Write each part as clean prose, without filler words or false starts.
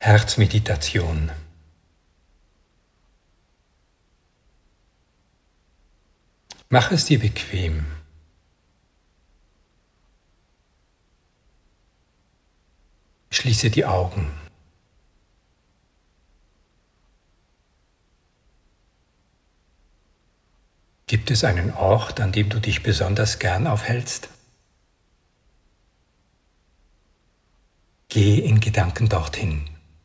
Herzmeditation. Mach es dir bequem. Schließe die Augen. Gibt es einen Ort, an dem du dich besonders gern aufhältst? Geh in Gedanken dorthin.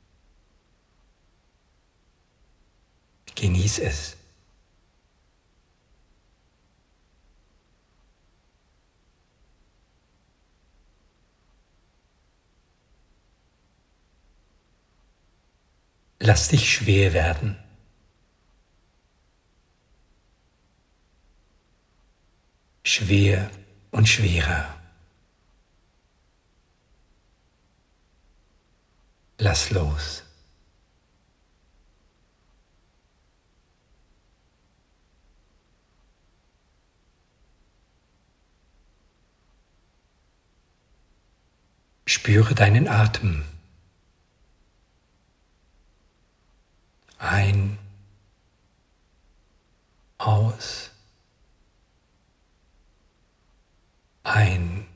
Genieß es. Lass dich schwer werden. Schwer und schwerer. Lass los. Spüre deinen Atem. Ein, aus, ein,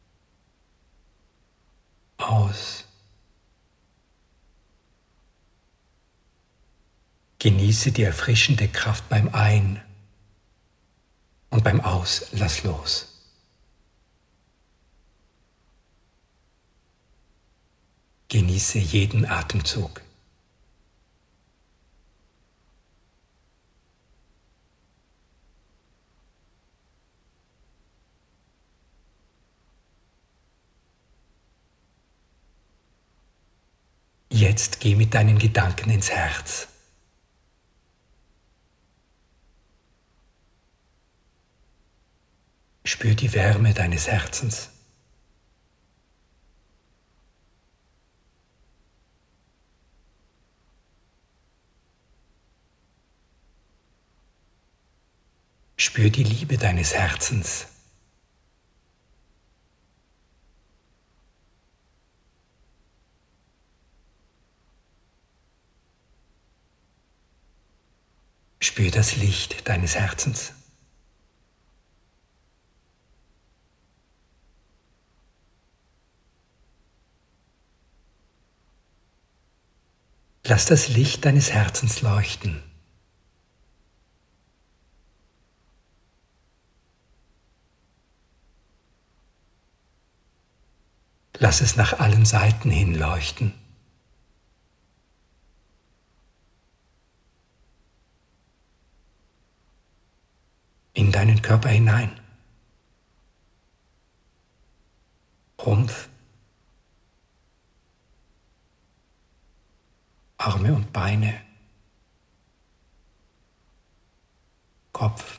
aus. Genieße die erfrischende Kraft beim Ein und beim Aus lass los. Genieße jeden Atemzug. Jetzt geh mit deinen Gedanken ins Herz. Spür die Wärme deines Herzens. Spür die Liebe deines Herzens. Spür das Licht deines Herzens. Lass das Licht deines Herzens leuchten. Lass es nach allen Seiten hin leuchten. In deinen Körper hinein. Rumpf, Arme und Beine, Kopf,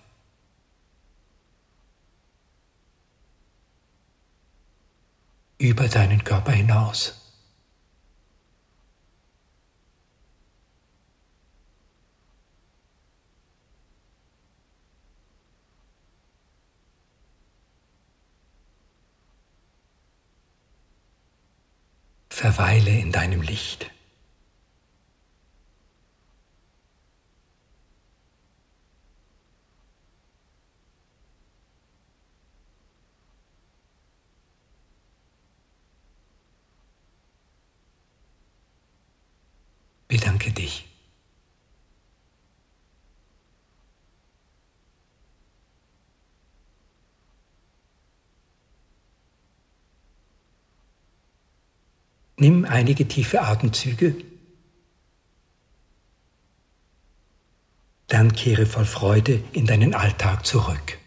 über deinen Körper hinaus. Verweile in deinem Licht. Bedanke dich. Nimm einige tiefe Atemzüge, dann kehre voll Freude in deinen Alltag zurück.